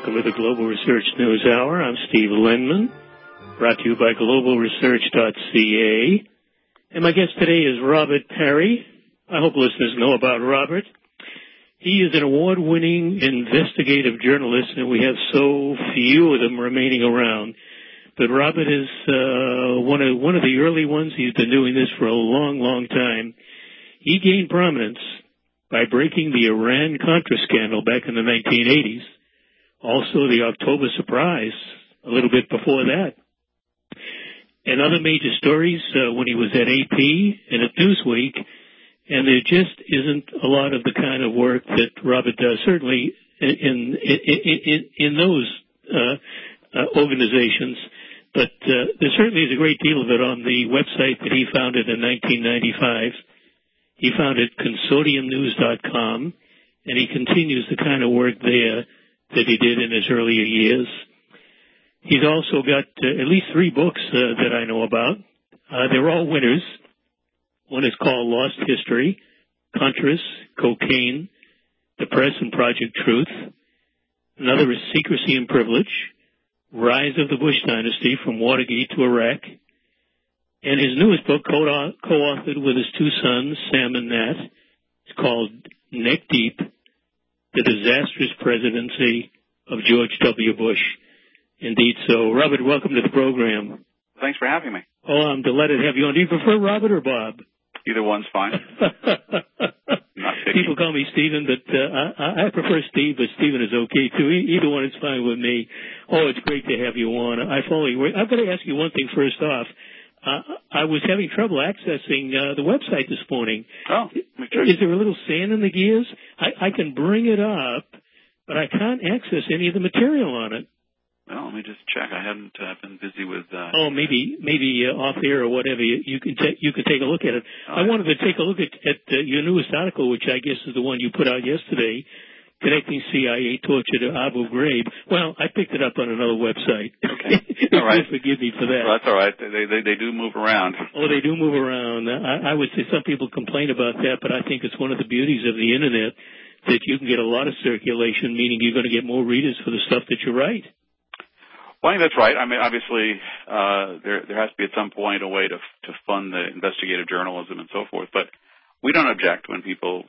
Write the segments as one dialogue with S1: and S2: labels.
S1: welcome to the Global Research News Hour. I'm Steve Lenman, brought to you by globalresearch.ca. And my guest today is Robert Parry. I hope listeners know about Robert. He is an award-winning investigative journalist, and we have so few of them remaining around. But Robert is one of the early ones. He's been doing this for a long, long time. He gained prominence by breaking the Iran-Contra scandal back in the 1980s. Also, the October surprise, a little bit before that. And other major stories when he was at AP and at Newsweek. And there just isn't a lot of the kind of work that Robert does, certainly in those organizations. But there certainly is a great deal of it on the website that he founded in 1995. He founded consortiumnews.com, and he continues the kind of work there that he did in his earlier years. He's also got at least 3 books that I know about. They're all winners. One is called Lost History, Contras, Cocaine, The Press and Project Truth. Another is Secrecy and Privilege, Rise of the Bush Dynasty from Watergate to Iraq. And his newest book, co-authored with his 2 sons, Sam and Nat, is called Neck Deep, The Disastrous Presidency of George W. Bush. Indeed so. Robert, welcome to the program.
S2: Thanks for having me.
S1: Oh, I'm delighted to have you on. Do you prefer Robert or Bob?
S2: Either one's fine.
S1: People call me Stephen, but I prefer Steve, but Stephen is okay too. Either one is fine with me. Oh, it's great to have you on. I follow you. I've got to ask you one thing first off. I was having trouble accessing the website this morning.
S2: Oh,
S1: is there a little sand in the gears? I can bring it up, but I can't access any of the material on it.
S2: Well, let me just check. I haven't been busy with.
S1: Oh, maybe off air or whatever. You can take a look at it. I wanted to take a look at your newest article, which I guess is the one you put out yesterday, Connecting CIA Torture to Abu Ghraib. Well, I picked it up on another website.
S2: Okay, all right.
S1: Forgive me for that.
S2: Well, that's all right. They do move around.
S1: Oh, they do move around. I would say some people complain about that, but I think it's one of the beauties of the internet that you can get a lot of circulation, meaning you're going to get more readers for the stuff that you write.
S2: Well, I think that's right. I mean, obviously, there has to be at some point a way to fund the investigative journalism and so forth. But we don't object when people,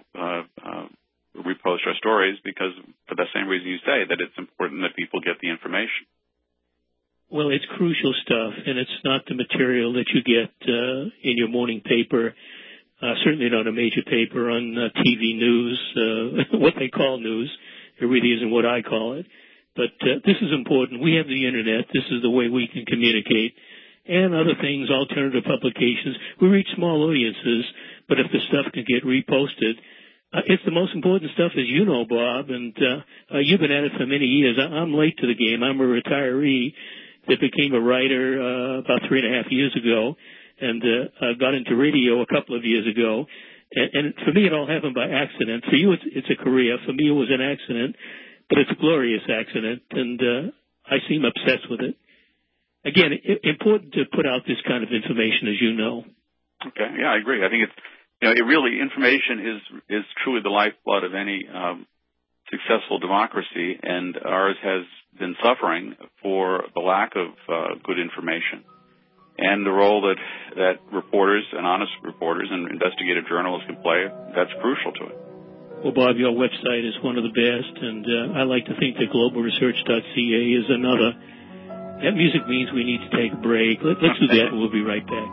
S2: repost our stories because, for the same reason you say, that it's important that people get the information.
S1: Well, it's crucial stuff, and it's not the material that you get in your morning paper. Certainly not a major paper on TV news, what they call news. It really isn't what I call it. But this is important. We have the Internet. This is the way we can communicate. And other things, alternative publications. We reach small audiences, but if the stuff can get reposted, it's the most important stuff, as you know, Bob. And you've been at it for many years. I'm late to the game. I'm a retiree that became a writer about 3.5 years ago and got into radio a couple of years ago. And for me, it all happened by accident. For you, it's a career. For me, it was an accident. But it's a glorious accident, and I seem obsessed with it. Again, important to put out this kind of information, as you know.
S2: Okay, yeah, I agree. I think it's, information is truly the lifeblood of any successful democracy, and ours has been suffering for the lack of good information. And the role that reporters and honest reporters and investigative journalists can play, that's crucial to it.
S1: Well, Bob, your website is one of the best, and I like to think that globalresearch.ca is another. That music means we need to take a break. Let's do that, and we'll be right back.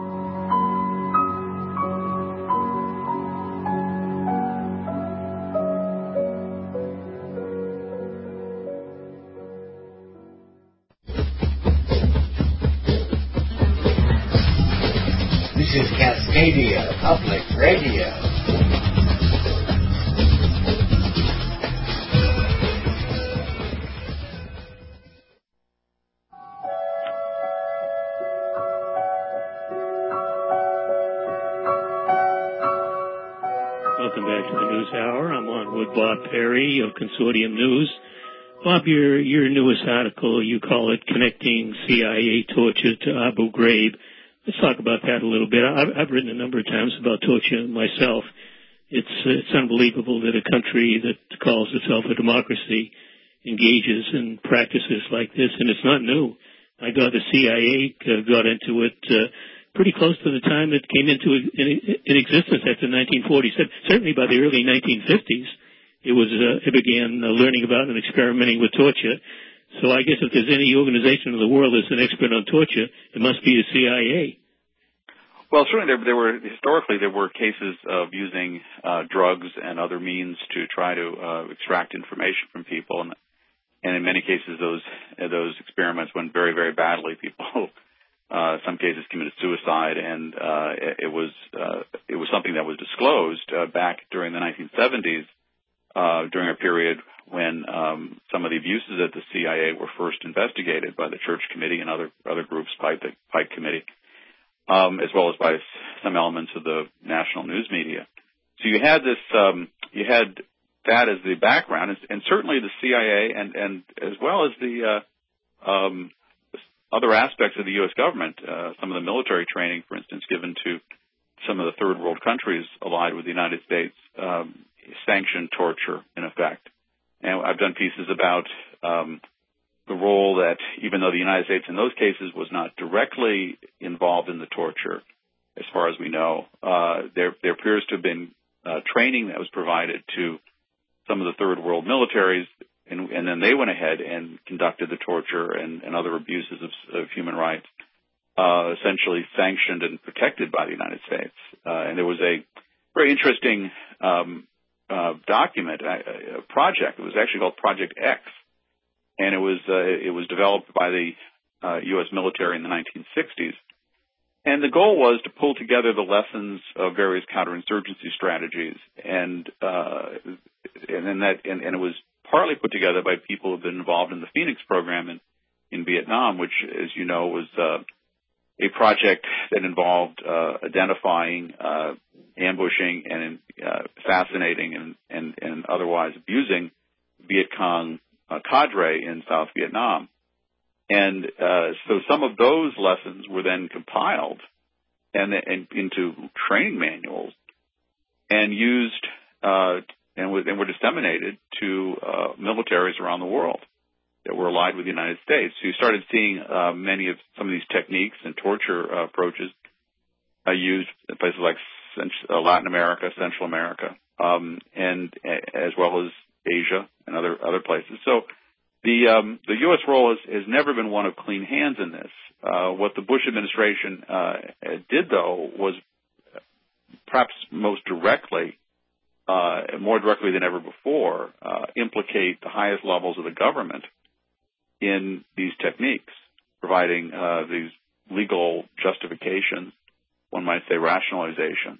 S3: This is Cascadia Public Radio.
S1: Welcome back to the News Hour. I'm on with Bob Parry of Consortium News. Bob, your newest article, you call it Connecting CIA Torture to Abu Ghraib. Let's talk about that a little bit. I've written a number of times about torture myself. It's unbelievable that a country that calls itself a democracy engages in practices like this, and it's not new. I got the CIA got into it pretty close to the time it came into in existence after 1940. Certainly by the early 1950s, it began learning about and experimenting with torture. So I guess if there's any organization in the world that's an expert on torture, it must be the CIA.
S2: Well, certainly historically there were cases of using drugs and other means to try to extract information from people, and in many cases those experiments went very, very badly. People, some cases, committed suicide, and it was something that was disclosed back during the 1970s, during a period when some of the abuses at the CIA were first investigated by the Church Committee and other groups, Pike Committee, as well as by some elements of the national news media. So you had this, you had that as the background, and certainly the CIA and as well as the other aspects of the U.S. government, some of the military training, for instance, given to some of the third world countries allied with the United States, sanctioned torture in effect. And I've done pieces about the role that, even though the United States in those cases was not directly involved in the torture, as far as we know, there appears to have been training that was provided to some of the third world militaries, and then they went ahead and conducted the torture and other abuses of human rights, essentially sanctioned and protected by the United States. And there was a very interesting document, a project. It was actually called Project X, and it was developed by the U.S. military in the 1960s. And the goal was to pull together the lessons of various counterinsurgency strategies, and it was partly put together by people who have been involved in the Phoenix program in Vietnam, which, as you know, was a project that involved identifying, ambushing, and assassinating and otherwise abusing Viet Cong cadre in South Vietnam. And so some of those lessons were then compiled and into training manuals and used and were disseminated to militaries around the world that were allied with the United States. So you started seeing some of these techniques and torture approaches used in places like Latin America, Central America, and as well as Asia and other places. So the U.S. role has never been one of clean hands in this. What the Bush administration did, though, was perhaps more directly than ever before, implicate the highest levels of the government in these techniques, providing these legal justifications, one might say rationalizations,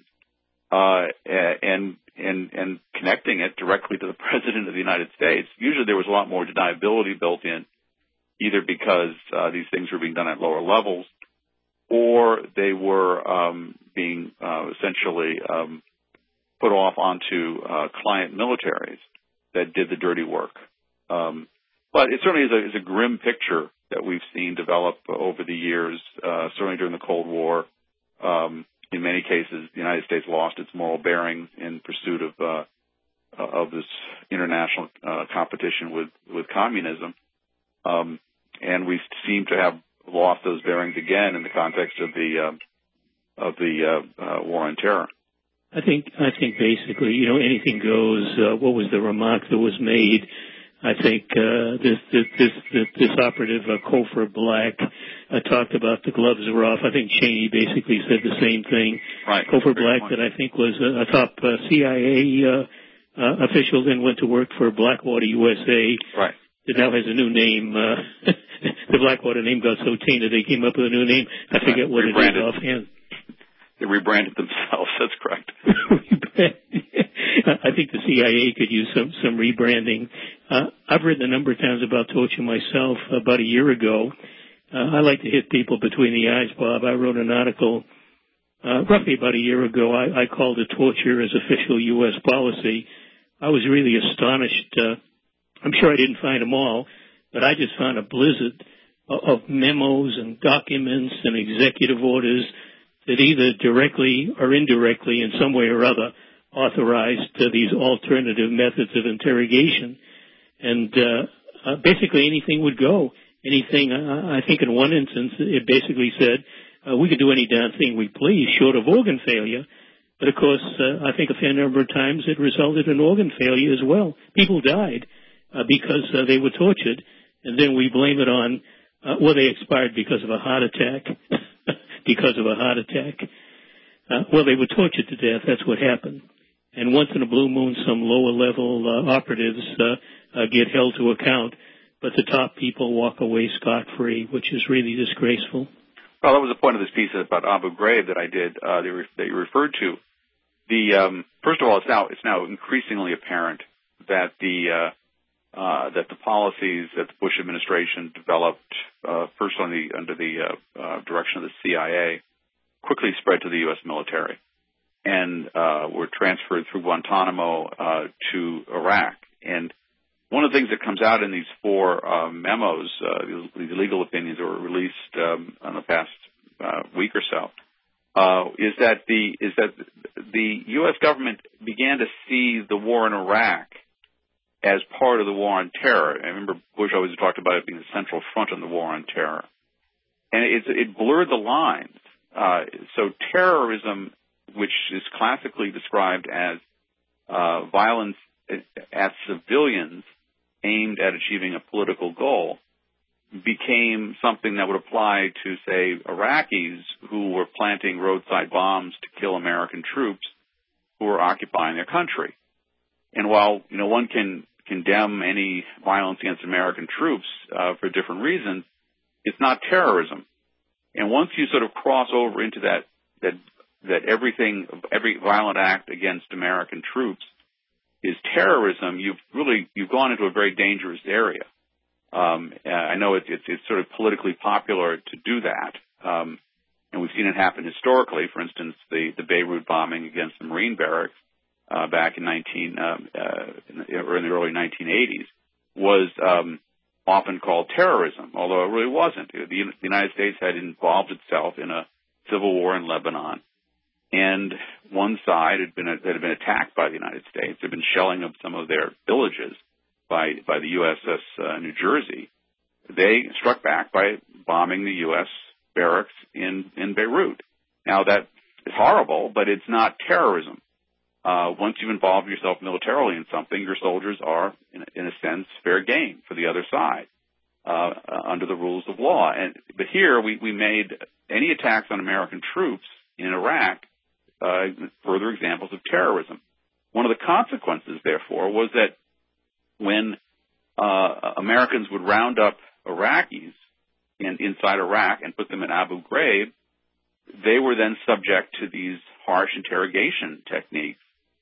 S2: and connecting it directly to the President of the United States. Usually there was a lot more deniability built in, either because these things were being done at lower levels, or they were being essentially put off onto client militaries that did the dirty work. But it certainly is a grim picture that we've seen develop over the years, certainly during the Cold War. In many cases, the United States lost its moral bearings in pursuit of this international competition with communism, and we seem to have lost those bearings again in the context of the war on terror.
S1: I think basically, anything goes. What was the remark that was made? I think this operative, Cofer Black, talked about the gloves are off. I think Cheney basically said the same thing.
S2: Right.
S1: Cofer Black, that I think was a top CIA official, then went to work for Blackwater USA.
S2: Right.
S1: It now has a new name. The Blackwater name got so tainted they came up with a new name. I forget what it is offhand.
S2: They rebranded themselves. That's correct.
S1: I think the CIA could use some rebranding. I've written a number of times about torture myself. About a year ago, I like to hit people between the eyes, Bob. I wrote an article roughly about a year ago. I called it Torture as Official U.S. Policy. I was really astonished. I'm sure I didn't find them all, but I just found a blizzard of memos and documents and executive orders that either directly or indirectly in some way or other authorized these alternative methods of interrogation. And basically anything would go. Anything, I think in one instance, it basically said, we could do any damn thing we please short of organ failure. But of course, I think a fair number of times it resulted in organ failure as well. People died because they were tortured, and then we blame it on, they expired because of a heart attack. Because of a heart attack. They were tortured to death. That's what happened. And once in a blue moon, some lower-level operatives get held to account, but the top people walk away scot-free, which is really disgraceful.
S2: Well, that was the point of this piece about Abu Ghraib that I did that you referred to. First of all, it's now increasingly apparent that the policies that the Bush administration developed first under the direction of the CIA quickly spread to the U.S. military and were transferred through Guantanamo to Iraq. And one of the things that comes out in these four memos, these legal opinions that were released in the past week or so, is that the U.S. government began to see the war in Iraq as part of the war on terror. I remember Bush always talked about it being the central front on the war on terror. And it blurred the lines. So terrorism, which is classically described as violence at civilians aimed at achieving a political goal, became something that would apply to, say, Iraqis who were planting roadside bombs to kill American troops who were occupying their country. And while, one can condemn any violence against American troops for different reasons, it's not terrorism. And once you sort of cross over into that every violent act against American troops is terrorism, you've gone into a very dangerous area. I know it's sort of politically popular to do that, and we've seen it happen historically. For instance, the Beirut bombing against the Marine barracks back in in the early 1980s was often called terrorism, although it really wasn't. The United States had involved itself in a civil war in Lebanon, and one side had been attacked by the United States. Had been shelling of some of their villages by the USS New Jersey. They struck back by bombing the U.S. barracks in Beirut. Now that is horrible, but it's not terrorism. Once you've involved yourself militarily in something, your soldiers are, in a sense, fair game for the other side under the rules of law. But here we made any attacks on American troops in Iraq further examples of terrorism. One of the consequences, therefore, was that when Americans would round up Iraqis inside Iraq and put them in Abu Ghraib, they were then subject to these harsh interrogation techniques.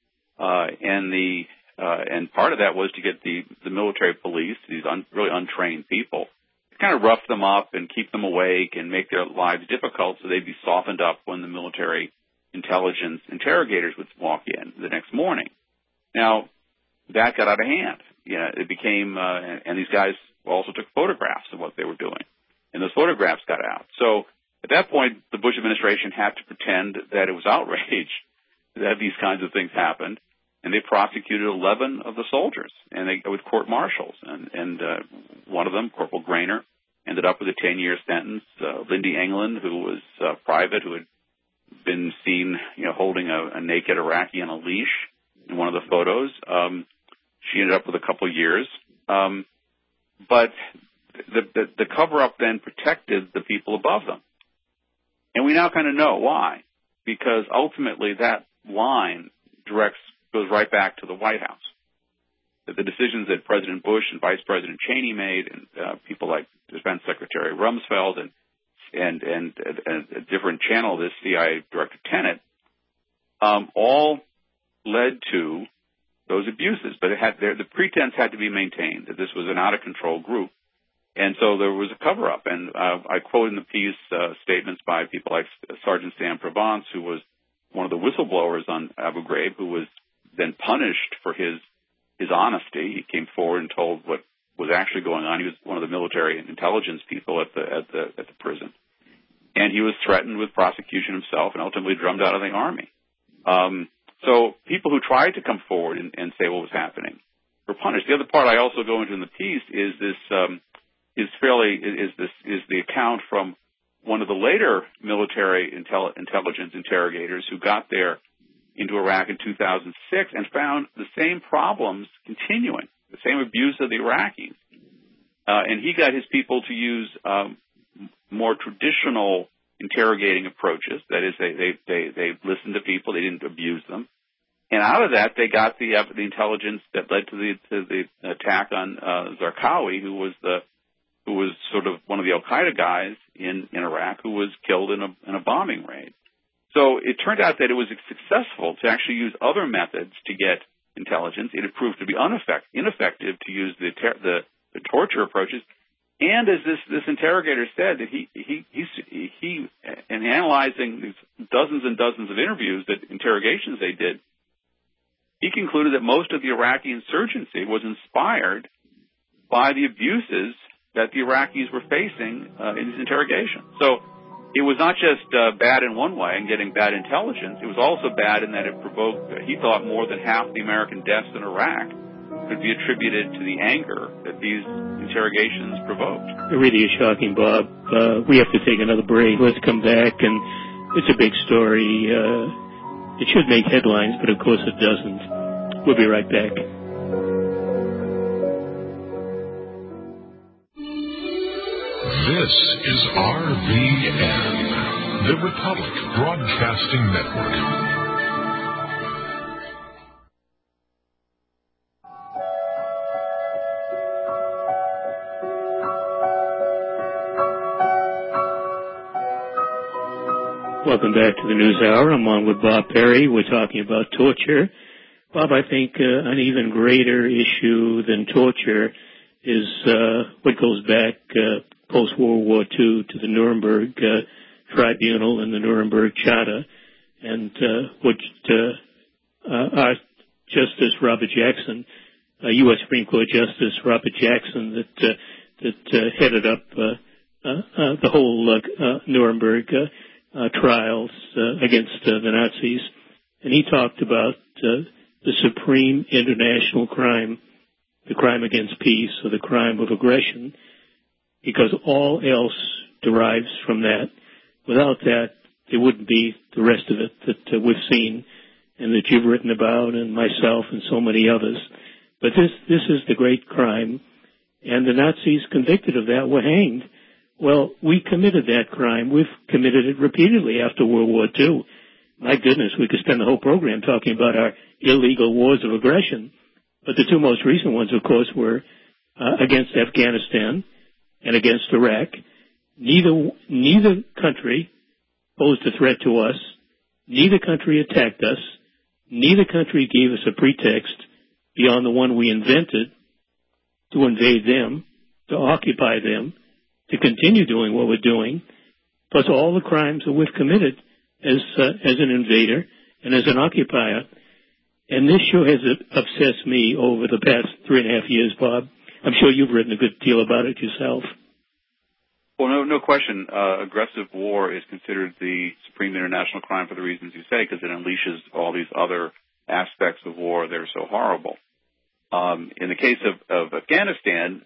S2: And part of that was to get the military police, these really untrained people, to kind of rough them up and keep them awake and make their lives difficult so they'd be softened up when the military intelligence interrogators would walk in the next morning. Now, that got out of hand. It became, and these guys also took photographs of what they were doing, and those photographs got out. So at that point, the Bush administration had to pretend that it was outrage that these kinds of things happened, and they prosecuted 11 of the soldiers, and with court martials, and one of them, Corporal Grainer, ended up with a 10-year sentence. Lindy England, who was a private who had been seen, holding a naked Iraqi on a leash in one of the photos, she ended up with a couple of years. But the cover-up then protected the people above them. And we now kind of know why. Because ultimately that line goes right back to the White House. That the decisions that President Bush and Vice President Cheney made, and people like Defense Secretary Rumsfeld and a different channel, this CIA Director Tenet, all led to those abuses. But the pretense had to be maintained that this was an out-of-control group. And so there was a cover-up. And I quote in the piece statements by people like Sergeant Sam Provence, who was one of the whistleblowers on Abu Ghraib, who was then punished for his honesty. He came forward and told what was actually going on. He was one of the military and intelligence people at the prison. And he was threatened with prosecution himself and ultimately drummed out of the Army. So people who tried to come forward and say what was happening punished. The other part I also go into in the piece is the account from one of the later military intelligence interrogators who got there into Iraq in 2006 and found the same problems continuing, the same abuse of the Iraqis. And he got his people to use more traditional interrogating approaches. That is, they listened to people, they didn't abuse them. And out of that, they got the intelligence that led to the attack on Zarqawi, who was sort of one of the Al Qaeda guys in Iraq, who was killed in a bombing raid. So it turned out that it was successful to actually use other methods to get intelligence. It had proved to be ineffective to use the torture approaches. And as this interrogator said, that he in analyzing these dozens and dozens of interrogations they did, he concluded that most of the Iraqi insurgency was inspired by the abuses that the Iraqis were facing in these interrogations. So it was not just bad in one way and getting bad intelligence. It was also bad in that it provoked, he thought, more than half the American deaths in Iraq could be attributed to the anger that these interrogations provoked.
S1: It really is shocking, Bob. We have to take another break. Let's come back, and it's a big story. It should make headlines, but of course it doesn't. We'll be right back.
S4: This is RBN, the Republic Broadcasting Network.
S1: Welcome back to the News Hour. I'm on with Bob Perry. We're talking about torture. Bob, I think an even greater issue than torture is what goes back post-World War II to the Nuremberg Tribunal and the Nuremberg Charter, and what our Justice Robert Jackson, U.S. Supreme Court Justice Robert Jackson, that headed up the whole Nuremberg trials against the Nazis, and he talked about the supreme international crime, the crime against peace, or the crime of aggression, because all else derives from that. Without that, there wouldn't be the rest of it that we've seen and that you've written about, and myself and so many others. But this is the great crime, and the Nazis convicted of that were hanged. Well, we committed that crime. We've committed it repeatedly after World War II. My goodness, we could spend the whole program talking about our illegal wars of aggression. But the two most recent ones, of course, were against Afghanistan and against Iraq. Neither country posed a threat to us. Neither country attacked us. Neither country gave us a pretext beyond the one we invented to invade them, to occupy them, to continue doing what we're doing, plus all the crimes that we've committed as an invader and as an occupier. And this sure has obsessed me over the past 3.5 years, Bob. I'm sure you've written a good deal about it yourself.
S2: Well, no question. Aggressive war is considered the supreme international crime for the reasons you say, because it unleashes all these other aspects of war that are so horrible. In the case of Afghanistan,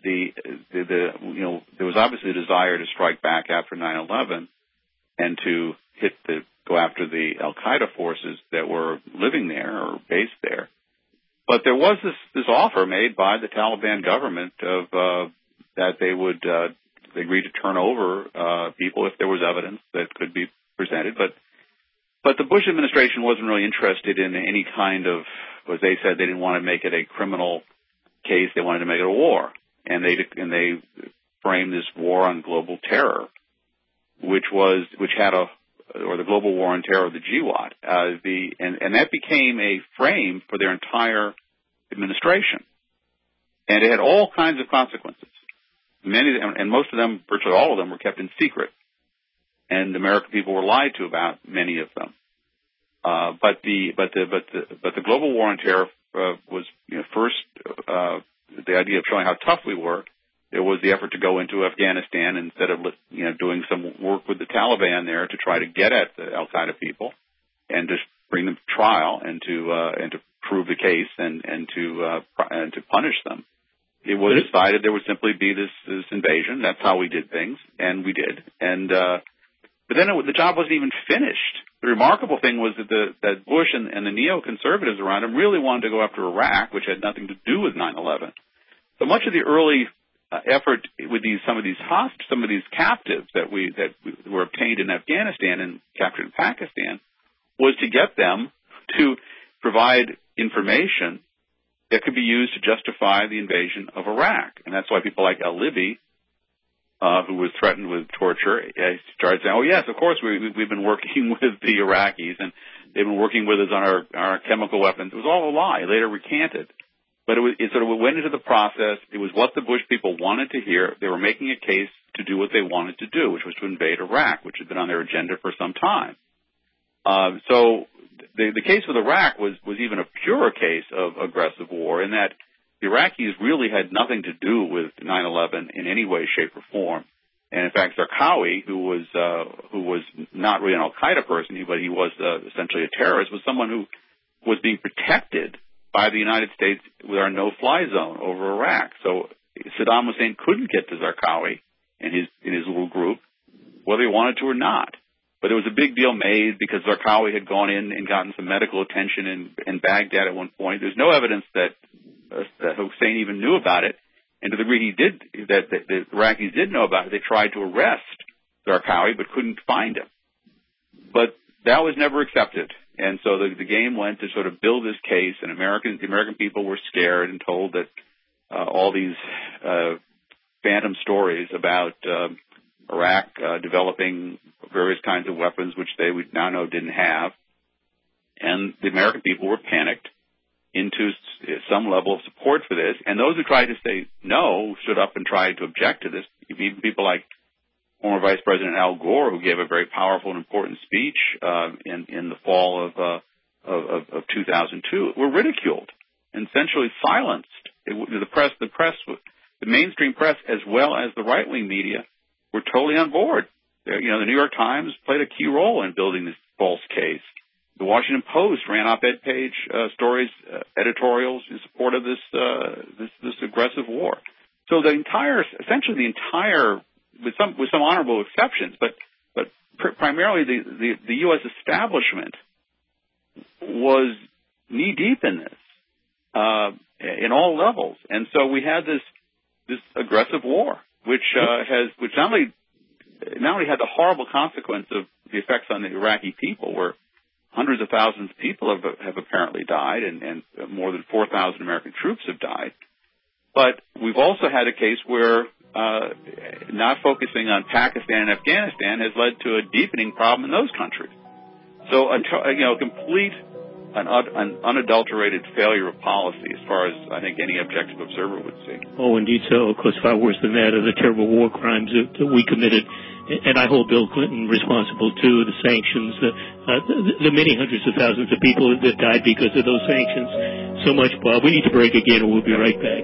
S2: there was obviously a desire to strike back after 9/11 and to go after the Al Qaeda forces that were living there or based there. But there was this offer made by the Taliban government of that they would agree to turn over people if there was evidence that could be presented. But the Bush administration wasn't really interested in any kind of, as they said, they didn't want to make it a criminal case. They wanted to make it a war, and they framed this war on global terror, which had the global war on terror, the GWAT, and that became a frame for their entire administration, and it had all kinds of consequences. Many of them, and most of them, virtually all of them, were kept in secret, and the American people were lied to about many of them. But the global war on terror was first the idea of showing how tough we were. There was the effort to go into Afghanistan instead of doing some work with the Taliban there to try to get at the Al Qaeda people and just bring them to trial and to prove the case and to punish them. It was decided there would simply be this invasion. That's how we did things, and we did. And but then the job wasn't even finished. The remarkable thing was that Bush and the neoconservatives around him really wanted to go after Iraq, which had nothing to do with 9/11. So much of the early effort with some of these captives that were obtained in Afghanistan and captured in Pakistan was to get them to provide information that could be used to justify the invasion of Iraq. And that's why people like al-Libi, who was threatened with torture, started saying, oh, yes, of course, we've been working with the Iraqis, and they've been working with us on our chemical weapons. It was all a lie, later recanted. But it sort of went into the process. It was what the Bush people wanted to hear. They were making a case to do what they wanted to do, which was to invade Iraq, which had been on their agenda for some time. So the case with Iraq was even a purer case of aggressive war, in that the Iraqis really had nothing to do with 9/11 in any way, shape, or form. And in fact, Zarqawi, who was not really an Al-Qaeda person, but he was essentially a terrorist, was someone who was being protected by the United States with our no-fly zone over Iraq. So Saddam Hussein couldn't get to Zarqawi and his little group, whether he wanted to or not. But there was a big deal made because Zarqawi had gone in and gotten some medical attention in Baghdad at one point. There's no evidence that Hussein even knew about it. And to the degree that the Iraqis did know about it, they tried to arrest Zarqawi but couldn't find him. But that was never accepted. And so the game went to sort of build this case, and the American people were scared and told that all these phantom stories about Iraq developing various kinds of weapons, which we now know didn't have. And the American people were panicked into some level of support for this. And those who tried to say no stood up and tried to object to this. Even people like former Vice President Al Gore, who gave a very powerful and important speech in the fall of 2002, were ridiculed and essentially silenced. The mainstream press, as well as the right-wing media, were totally on board. The New York Times played a key role in building this false case. The Washington Post ran op-ed page stories, editorials in support of this aggressive war. So essentially the entire, with some honorable exceptions, but primarily the U.S. establishment was knee deep in this in all levels, and so we had this aggressive war, which not only had the horrible consequence of the effects on the Iraqi people, where hundreds of thousands of people have apparently died, and more than 4,000 American troops have died. But we've also had a case where not focusing on Pakistan and Afghanistan has led to a deepening problem in those countries. So, complete an unadulterated failure of policy, as far as I think any objective observer would see.
S1: Oh, indeed so. Of course, far worse than that are the terrible war crimes that we committed. And I hold Bill Clinton responsible, too, the sanctions, the many hundreds of thousands of people that died because of those sanctions. So much, Bob. We need to break again, and we'll be right back.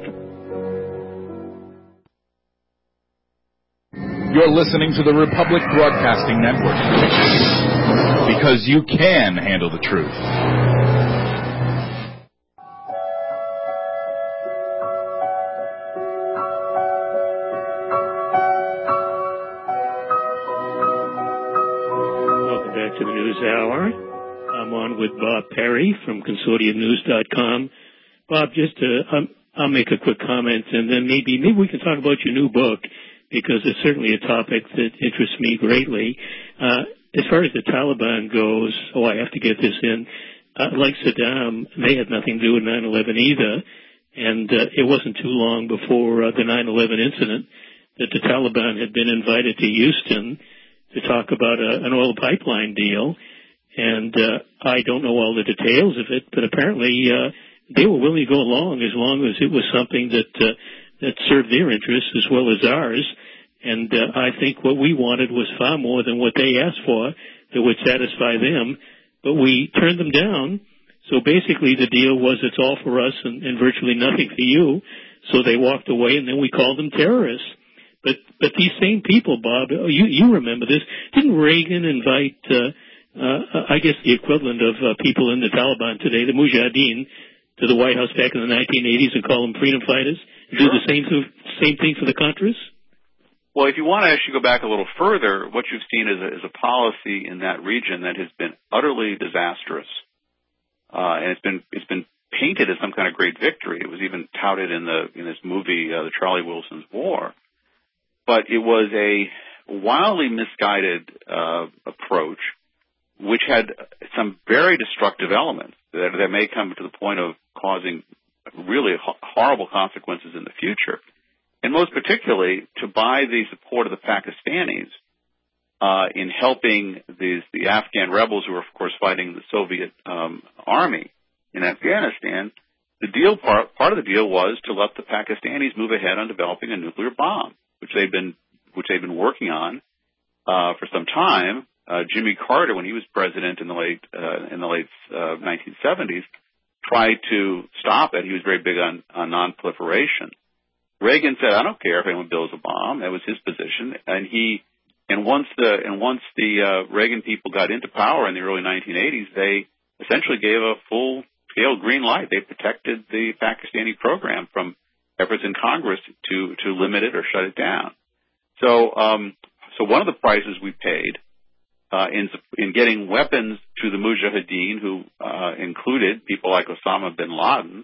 S5: You're listening to the Republic Broadcasting Network, because you can handle the truth.
S1: To the News Hour. I'm on with Bob Perry from ConsortiumNews.com. Bob, I'll make a quick comment, and then maybe we can talk about your new book, because it's certainly a topic that interests me greatly. As far as the Taliban goes, I have to get this in. Like Saddam, they had nothing to do with 9/11 either, and it wasn't too long before the 9/11 incident that the Taliban had been invited to Houston to talk about an oil pipeline deal, and I don't know all the details of it, but apparently they were willing to go along as long as it was something that served their interests as well as ours. And I think what we wanted was far more than what they asked for that would satisfy them, but we turned them down. So basically the deal was it's all for us and virtually nothing for you. So they walked away, and then we called them terrorists. But these same people, Bob, you remember this. Didn't Reagan invite, I guess the equivalent of people in the Taliban today, the Mujahideen, to the White House back in the 1980s and call them freedom fighters and do the same thing for the Contras?
S2: Well, if you want to actually go back a little further, what you've seen is a policy in that region that has been utterly disastrous, and it's been painted as some kind of great victory. It was even touted in this movie, The Charlie Wilson's War. But it was a wildly misguided approach, which had some very destructive elements that may come to the point of causing really horrible consequences in the future. And most particularly, to buy the support of the Pakistanis in helping the Afghan rebels who were, of course, fighting the Soviet army in Afghanistan. The deal part of the deal was to let the Pakistanis move ahead on developing a nuclear bomb, which they've been working on for some time. Jimmy Carter, when he was president in the late 1970s, tried to stop it. He was very big on non-proliferation. Reagan said, "I don't care if anyone builds a bomb." That was his position, and once the Reagan people got into power in the early 1980s, they essentially gave a full-scale green light. They protected the Pakistani program from efforts in Congress to limit it or shut it down. So one of the prices we paid in getting weapons to the Mujahideen, who included people like Osama bin Laden,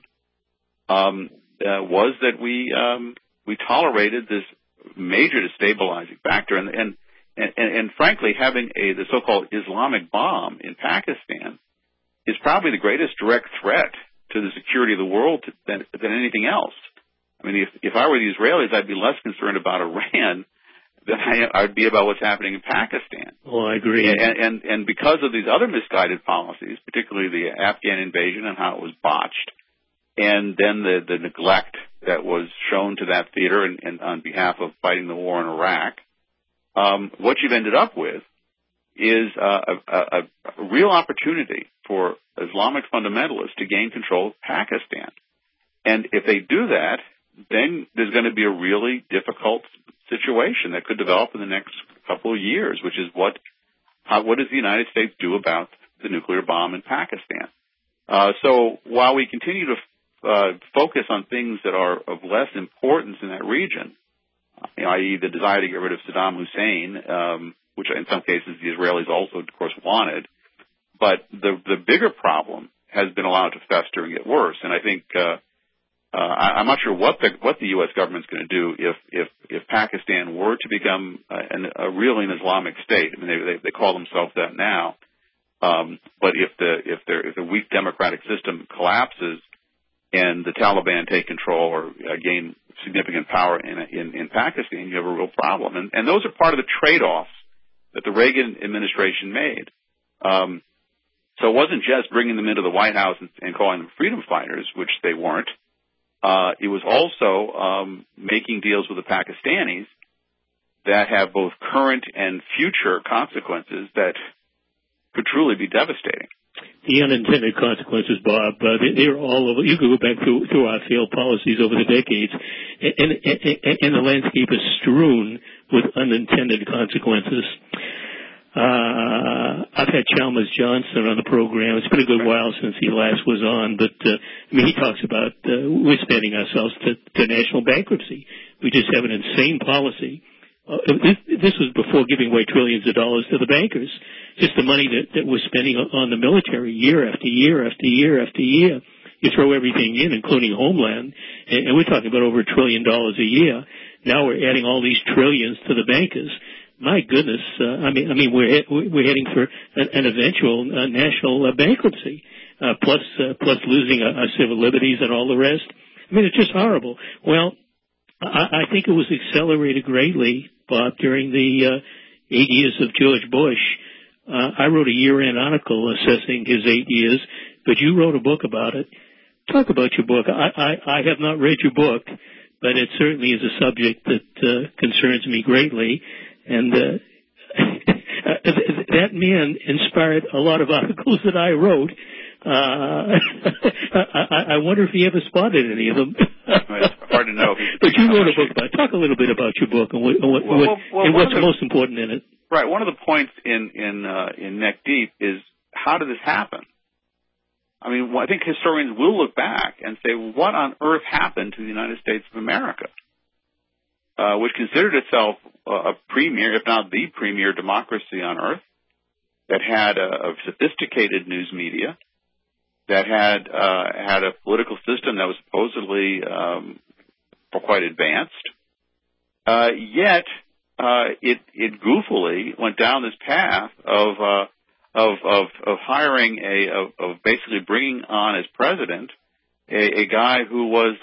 S2: was that we tolerated this major destabilizing factor, and frankly, having the so-called Islamic bomb in Pakistan is probably the greatest direct threat to the security of the world than anything else. I mean, if I were the Israelis, I'd be less concerned about Iran than I'd be about what's happening in Pakistan.
S1: Oh, I agree.
S2: And because of these other misguided policies, particularly the Afghan invasion and how it was botched, and then the neglect that was shown to that theater and on behalf of fighting the war in Iraq, what you've ended up with is a real opportunity for Islamic fundamentalists to gain control of Pakistan. And if they do that, then there's going to be a really difficult situation that could develop in the next couple of years, which is what does the United States do about the nuclear bomb in Pakistan? So while we continue to focus on things that are of less importance in that region, i.e. the desire to get rid of Saddam Hussein, which in some cases the Israelis also, of course, wanted, but the bigger problem has been allowed to fester and get worse. And I think I'm not sure what the U.S. government's going to do if Pakistan were to become a really an Islamic state. I mean, they call themselves that now. But if the weak democratic system collapses and the Taliban take control or gain significant power in Pakistan, you have a real problem. And those are part of the trade-offs that the Reagan administration made. So it wasn't just bringing them into the White House and calling them freedom fighters, which they weren't. It was also making deals with the Pakistanis that have both current and future consequences that could truly be devastating.
S1: The unintended consequences, Bob, they're all over. You could go back through our failed policies over the decades, and the landscape is strewn with unintended consequences. I've had Chalmers Johnson on the program. It's been a good while since he last was on, but he talks about we're spending ourselves to national bankruptcy. We just have an insane policy. This was before giving away trillions of dollars to the bankers. Just the money that we're spending on the military year after year after year after year. You throw everything in, including Homeland, and we're talking about over $1 trillion a year. Now we're adding all these trillions to the bankers. My goodness, I mean, we're heading for an eventual national bankruptcy, plus losing our civil liberties and all the rest. I mean, it's just horrible. Well, I think it was accelerated greatly, Bob, during the 8 years of George Bush. I wrote a year-end article assessing his 8 years, but you wrote a book about it. Talk about your book. I have not read your book, but it certainly is a subject that concerns me greatly. And that man inspired a lot of articles that I wrote. I wonder if he ever spotted any of them.
S2: It's hard to know.
S1: But you wrote a book about it. Talk a little bit about your book and what's most important in it.
S2: Right. One of the points in Neck Deep is, how did this happen? I mean, I think historians will look back and say, what on earth happened to the United States of America, which considered itself a premier, if not the premier democracy on earth, that had a sophisticated news media, that had a political system that was supposedly quite advanced, yet it goofily went down this path of hiring of basically bringing on as president a guy who was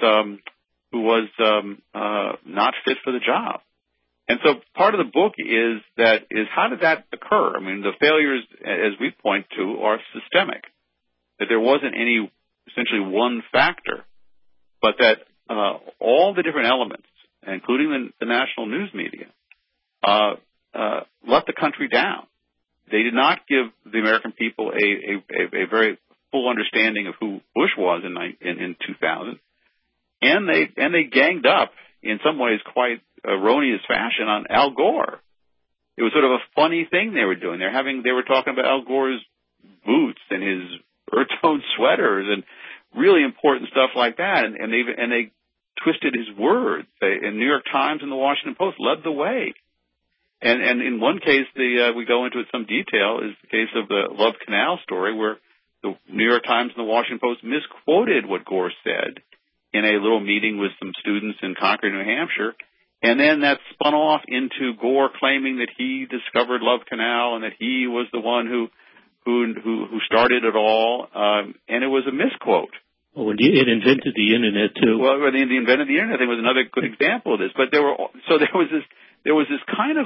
S2: not fit for the job. And so part of the book is how did that occur? I mean, the failures, as we point to, are systemic. That there wasn't any essentially one factor, but that all the different elements, including the national news media, let the country down. They did not give the American people a very full understanding of who Bush was in 2000, and they ganged up in some ways quite erroneous fashion on Al Gore. It was sort of a funny thing they were doing. They were talking about Al Gore's boots and his earth-tone sweaters and really important stuff like that, and they twisted his words. And New York Times and the Washington Post led the way. And in one case, we go into it some detail, is the case of the Love Canal story, where the New York Times and the Washington Post misquoted what Gore said in a little meeting with some students in Concord, New Hampshire, and then that spun off into Gore claiming that he discovered Love Canal and that he was the one who started it all, and it was a misquote.
S1: Oh, and it invented the internet too.
S2: Well, the invented the internet thing was another good example of this. But there was this kind of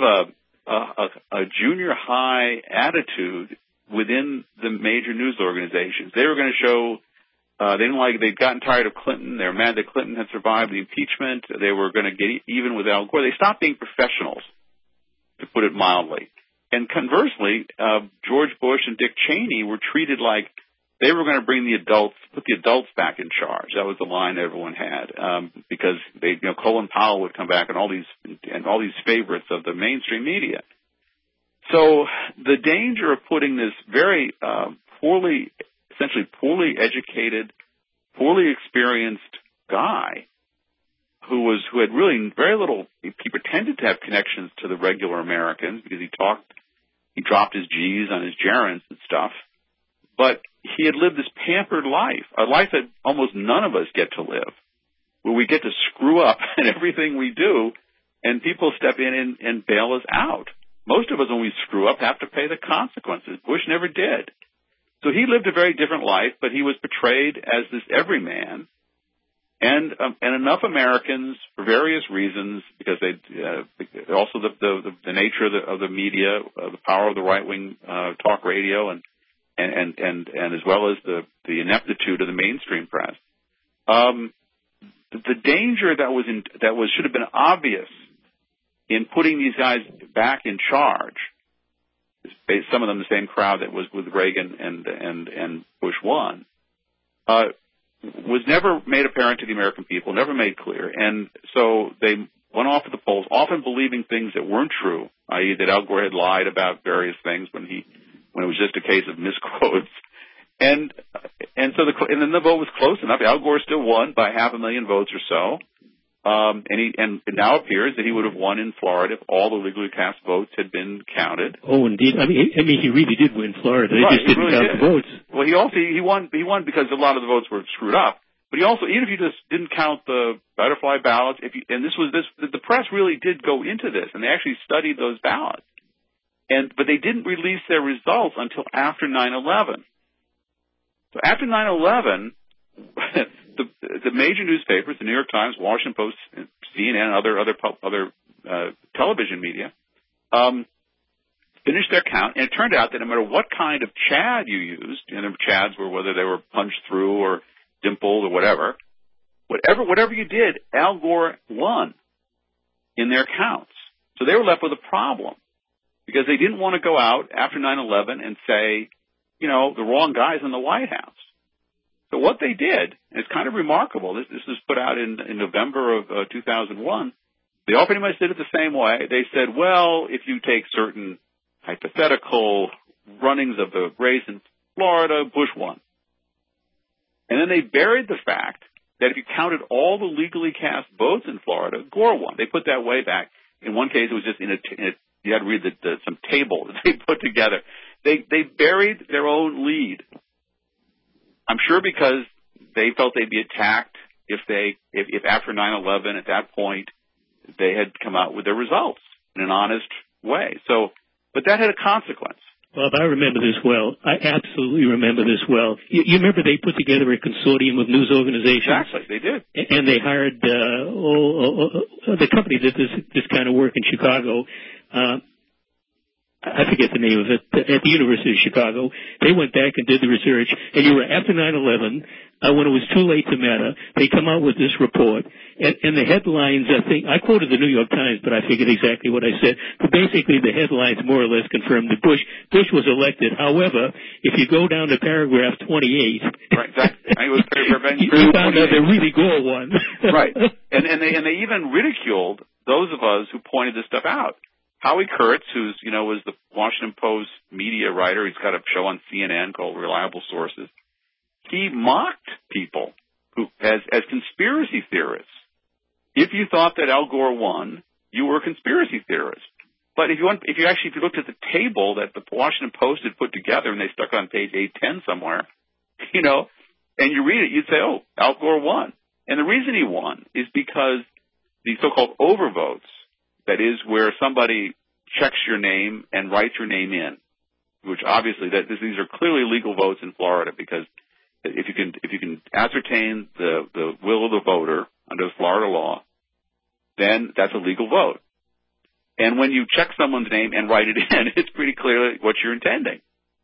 S2: a junior high attitude within the major news organizations. They were going to show they'd gotten tired of Clinton. They were mad that Clinton had survived the impeachment. They were going to get even with Al Gore. They stopped being professionals, to put it mildly. And conversely, George Bush and Dick Cheney were treated like they were going to put the adults back in charge. That was the line everyone had, because Colin Powell would come back and all these favorites of the mainstream media. So the danger of putting this very essentially poorly educated, poorly experienced guy who had really very little. He pretended to have connections to the regular Americans because he dropped his G's on his gerunds and stuff, but he had lived this pampered life, a life that almost none of us get to live, where we get to screw up in everything we do, and people step in and bail us out. Most of us, when we screw up, have to pay the consequences. Bush never did. So he lived a very different life, but he was portrayed as this everyman. And enough Americans, for various reasons, because also the nature of the media, the power of the right wing talk radio, and as well as the ineptitude of the mainstream press, the danger that should have been obvious in putting these guys back in charge, some of them the same crowd that was with Reagan and Bush 1. Was never made apparent to the American people, never made clear. And so they went off to the polls, often believing things that weren't true, i.e. that Al Gore had lied about various things when it was just a case of misquotes. And then the vote was close enough. Al Gore still won by 500,000 votes or so. And it now appears that he would have won in Florida if all the legally cast votes had been counted.
S1: Oh, indeed. I mean, he really did win Florida. They just didn't count the votes.
S2: Well, he won because a lot of the votes were screwed up. But he also, even if you just didn't count the butterfly ballots, the press really did go into this, and they actually studied those ballots. But they didn't release their results until after 9/11. So after 9/11. The major newspapers, the New York Times, Washington Post, CNN, other television media, finished their count, and it turned out that no matter what kind of Chad you used, and the Chads were whether they were punched through or dimpled or whatever you did, Al Gore won in their counts. So they were left with a problem because they didn't want to go out after 9/11 and say, the wrong guy's in the White House. So what they did, and it's kind of remarkable, this was put out in November of 2001, they all pretty much did it the same way. They said, well, if you take certain hypothetical runnings of the race in Florida, Bush won. And then they buried the fact that if you counted all the legally cast votes in Florida, Gore won. They put that way back. In one case, it was just you had to read some table that they put together. They buried their own lead. I'm sure because they felt they'd be attacked if after 9/11 at that point they had come out with their results in an honest way. So, but that had a consequence.
S1: Bob, I remember this well. I absolutely remember this well. You remember they put together a consortium of news organizations?
S2: Exactly, they did.
S1: And they hired the company that did this kind of work in Chicago. I forget the name of it, at the University of Chicago. They went back and did the research, and after 9/11, when it was too late to matter, they come out with this report, and the headlines, I quoted the New York Times, but I figured exactly what I said, but basically the headlines more or less confirmed that Bush was elected. However, if you go down to paragraph 28,
S2: right, exactly.
S1: you found out that really Gore won.
S2: Right, and they even ridiculed those of us who pointed this stuff out. Howie Kurtz, who's, was the Washington Post media writer, he's got a show on CNN called Reliable Sources. He mocked people who, as conspiracy theorists. If you thought that Al Gore won, you were a conspiracy theorist. But if you looked at the table that the Washington Post had put together and they stuck on page 810 somewhere, and you read it, you'd say, oh, Al Gore won. And the reason he won is because the so-called overvotes, that is where somebody checks your name and writes your name in, which obviously these are clearly legal votes in Florida, because if you can ascertain the will of the voter under Florida law, then that's a legal vote. And when you check someone's name and write it in, it's pretty clear what you're intending.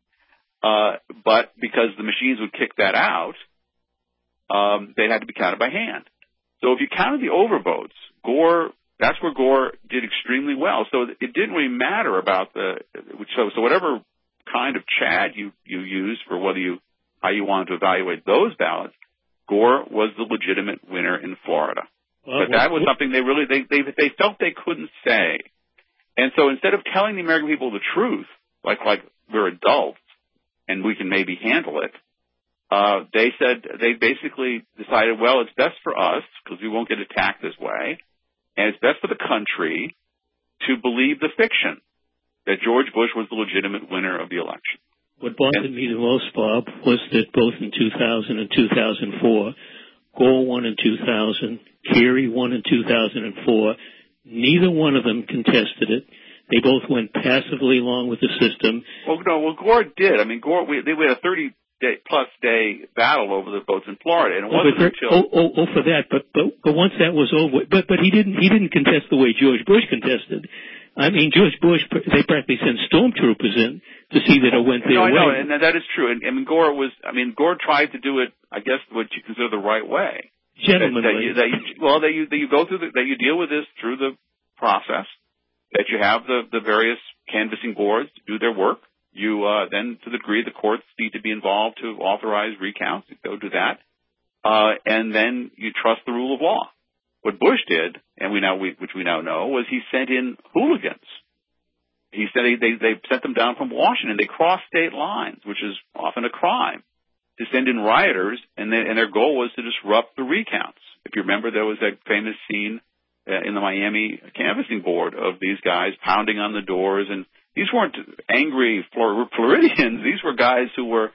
S2: But because the machines would kick that out, they had to be counted by hand. So if you counted the overvotes, that's where Gore did extremely well. So it didn't really matter about so whatever kind of CHAD you use for how you wanted to evaluate those ballots, Gore was the legitimate winner in Florida. Well, but that was something they felt they couldn't say. And so instead of telling the American people the truth, like we're adults and we can maybe handle it, they basically decided, well, it's best for us because we won't get attacked this way. And it's best for the country to believe the fiction that George Bush was the legitimate winner of the election.
S1: What bothered me the most, Bob, was that both in 2000 and 2004, Gore won in 2000, Kerry won in 2004. Neither one of them contested it. They both went passively along with the system.
S2: Well, Gore did. I mean, they had a 30-plus day battle over the votes in Florida, and it wasn't until
S1: for that. But once that was over, but he didn't contest the way George Bush contested. I mean, George Bush, they practically sent stormtroopers in to see that it went their way.
S2: No, and that is true. And Gore tried to do it, I guess, what you consider the right way.
S1: Gentlemanly.
S2: That you go through that you deal with this through the process. That you have the various canvassing boards do their work. You then, to the degree the courts need to be involved to authorize recounts, you go do that, and then you trust the rule of law. What Bush did, and which we now know, was he sent in hooligans. He said they sent them down from Washington. They crossed state lines, which is often a crime, to send in rioters, and their goal was to disrupt the recounts. If you remember, there was that famous scene in the Miami canvassing board of these guys pounding on the doors, and these weren't angry Floridians. These were guys who were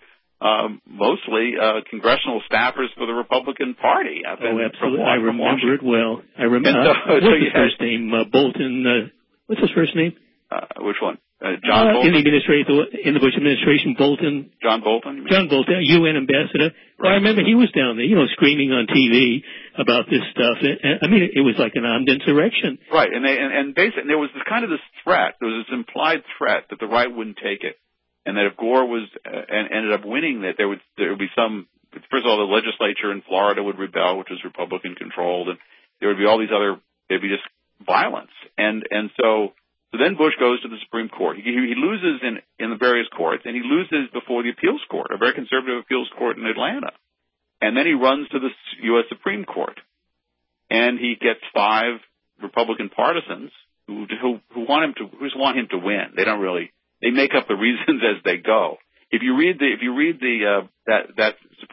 S2: mostly congressional staffers for the Republican Party.
S1: Absolutely. I remember it well. I remember. What's his first name? Bolton. What's his first name?
S2: Which one? John Bolton?
S1: In the Bush administration, Bolton.
S2: John Bolton?
S1: John Bolton, UN ambassador. Right. Well, I remember he was down there, screaming on TV about this stuff. I mean, it was like an armed insurrection.
S2: Right, and basically there was this threat. There was this implied threat that the right wouldn't take it, and that if Gore ended up winning, that there would be some. First of all, the legislature in Florida would rebel, which was Republican controlled, and there would be all these there'd be just violence, and so. So then Bush goes to the Supreme Court. He loses in the various courts, and he loses before the appeals court, a very conservative appeals court in Atlanta. And then he runs to the U.S. Supreme Court, and he gets 5 Republican partisans who want him to win. They don't really. They make up the reasons as they go. If you read that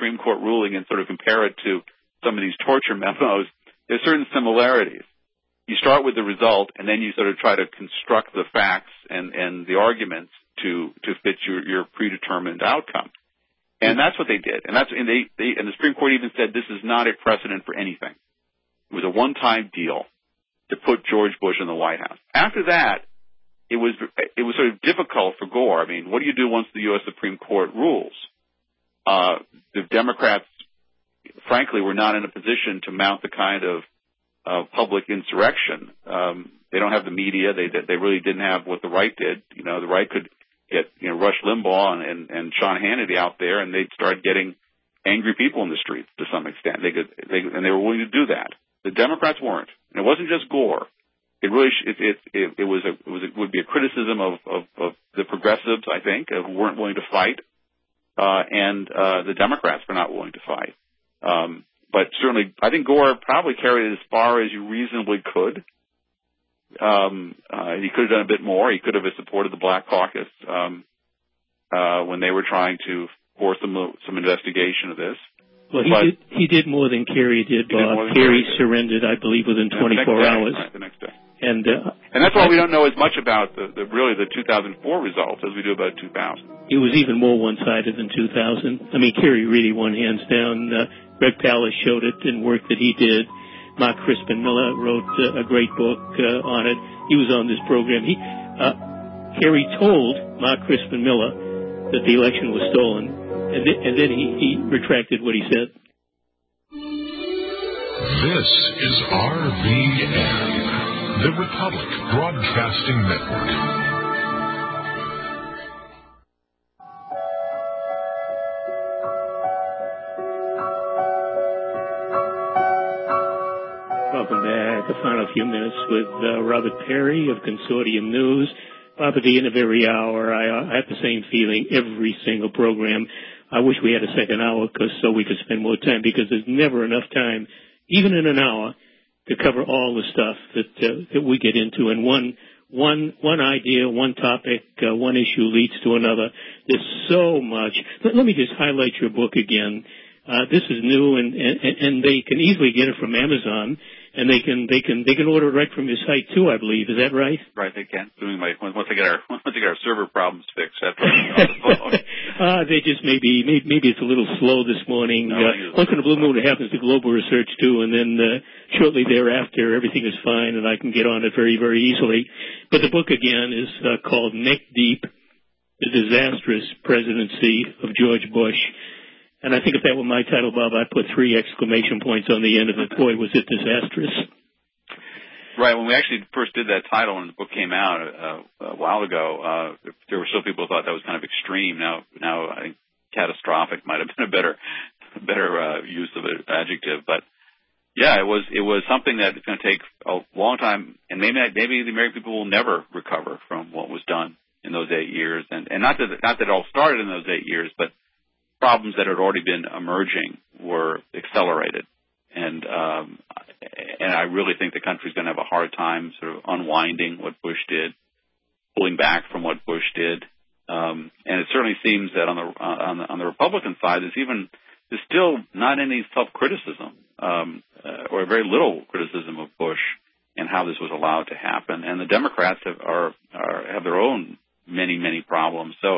S2: Supreme Court ruling and sort of compare it to some of these torture memos, there's certain similarities. You start with the result, and then you sort of try to construct the facts and the arguments to fit your predetermined outcome. And that's what they did. And the Supreme Court even said this is not a precedent for anything. It was a one-time deal to put George Bush in the White House. After that, it was sort of difficult for Gore. I mean, what do you do once the U.S. Supreme Court rules? The Democrats, frankly, were not in a position to mount the kind of public insurrection. They don't have the media. They really didn't have what the right did. You know, the right could get Rush Limbaugh and Sean Hannity out there, and they'd start getting angry people in the streets to some extent. And they were willing to do that. The Democrats weren't, and it wasn't just Gore. It really would be a criticism of the progressives, I think, who weren't willing to fight, and the Democrats were not willing to fight. But certainly, I think Gore probably carried it as far as you reasonably could. He could have done a bit more. He could have supported the Black Caucus when they were trying to force some investigation of this.
S1: Well, he did more than Kerry did, Bob. Kerry surrendered, I believe, within 24 hours.
S2: Right, the next day.
S1: And
S2: that's why we don't know as much about the 2004 results as we do about 2000.
S1: It was even more one-sided than 2000. I mean, Kerry really won hands down. Greg Palast showed it in work that he did. Mark Crispin Miller wrote a great book on it. He was on this program. Kerry told Mark Crispin Miller that the election was stolen, and then he retracted what he said.
S4: This is RVN, the Republic Broadcasting Network.
S1: Welcome back. A final few minutes with Robert Perry of Consortium News. Bob, at the end of every hour, I have the same feeling every single program. I wish we had a second hour so we could spend more time, because there's never enough time, even in an hour, to cover all the stuff that we get into. And one idea, one topic, one issue leads to another. There's so much. Let me just highlight your book again. This is new, and they can easily get it from Amazon. And they can order it right from your site too, I believe. Is that right?
S2: Right, they can. Once they get our server problems fixed, that's right.
S1: They just maybe it's a little slow this morning. Once in a blue moon, it happens to Global Research too, and then shortly thereafter, everything is fine, and I can get on it very, very easily. But the book again is called Neck Deep: The Disastrous Presidency of George Bush. And I think if that were my title, Bob, I'd put 3 exclamation points on the end of it. Boy, was it disastrous.
S2: Right. When we actually first did that title and the book came out a while ago, there were still people who thought that was kind of extreme. Now I think catastrophic might have been a better use of an adjective. But yeah, it was something that is going to take a long time, and maybe the American people will never recover from what was done in those 8 years. And not that it all started in those 8 years, but problems that had already been emerging were accelerated, and I really think the country's going to have a hard time sort of unwinding what Bush did, pulling back from what Bush did, and it certainly seems that on the Republican side, there's still not any self-criticism or very little criticism of Bush and how this was allowed to happen, and the Democrats have their own many problems. So.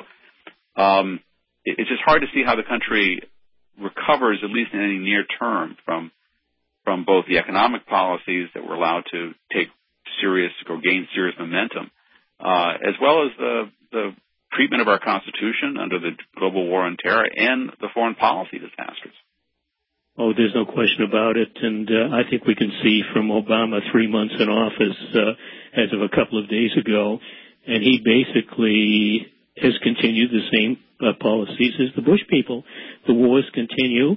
S2: It's just hard to see how the country recovers, at least in any near term, from both the economic policies that were allowed to take serious or gain serious momentum, as well as the treatment of our Constitution under the global war on terror and the foreign policy disasters.
S1: Oh, there's no question about it, and I think we can see from Obama 3 months in office as of a couple of days ago, and he basically has continued the same policies as the Bush people. The wars continue.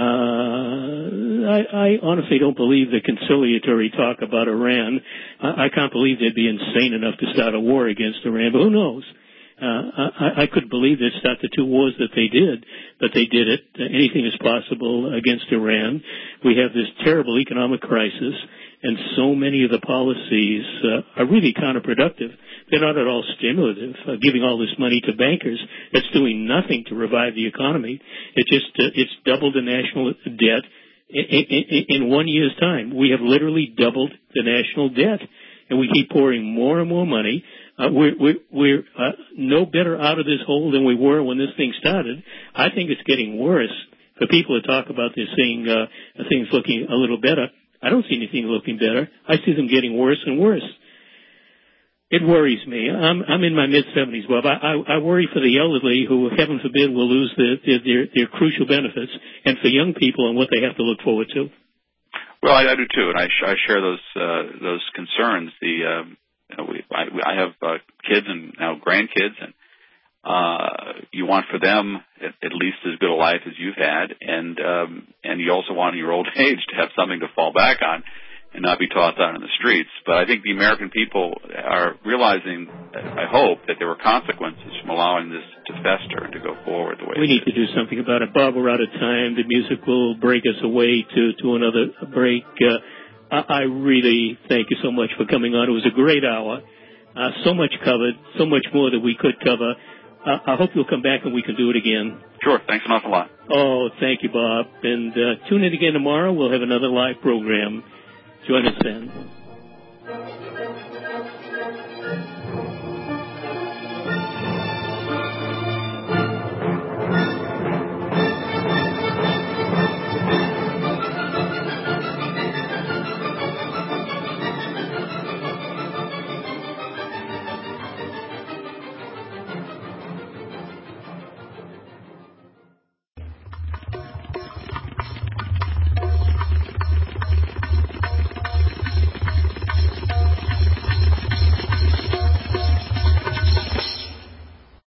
S1: I honestly don't believe the conciliatory talk about Iran. I can't believe they'd be insane enough to start a war against Iran, but who knows? I could believe they'd start the 2 wars that they did, but they did it. Anything is possible against Iran. We have this terrible economic crisis, and so many of the policies are really counterproductive. they're not at all stimulative. Giving all this money to bankers, that's doing nothing to revive the economy. It's doubled the national debt in 1 year's time. We have literally doubled the national debt, and we keep pouring more and more money. We're no better out of this hole than we were when this thing started. I think it's getting worse. For people to talk about this thing, things looking a little better, I don't see anything looking better. I see them getting worse and worse. It worries me. I'm in my mid-70s, Bob. I worry for the elderly who, heaven forbid, will lose their crucial benefits, and for young people and what they have to look forward to.
S2: Well, I do too, and I share those concerns. I have kids and now grandkids, and you want for them at least as good a life as you've had, and you also want in your old age to have something to fall back on and not be tossed out in the streets. But I think the American people are realizing, I hope, that there were consequences from allowing this to fester and to go forward the way
S1: we need to do something about it. Bob, we're out of time. The music will break us away to another break. I really thank you so much for coming on. It was a great hour. So much covered, so much more that we could cover. I hope you'll come back and we can do it again.
S2: Sure. Thanks an awful lot.
S1: Oh, thank you, Bob. And tune in again tomorrow. We'll have another live program. Join us then.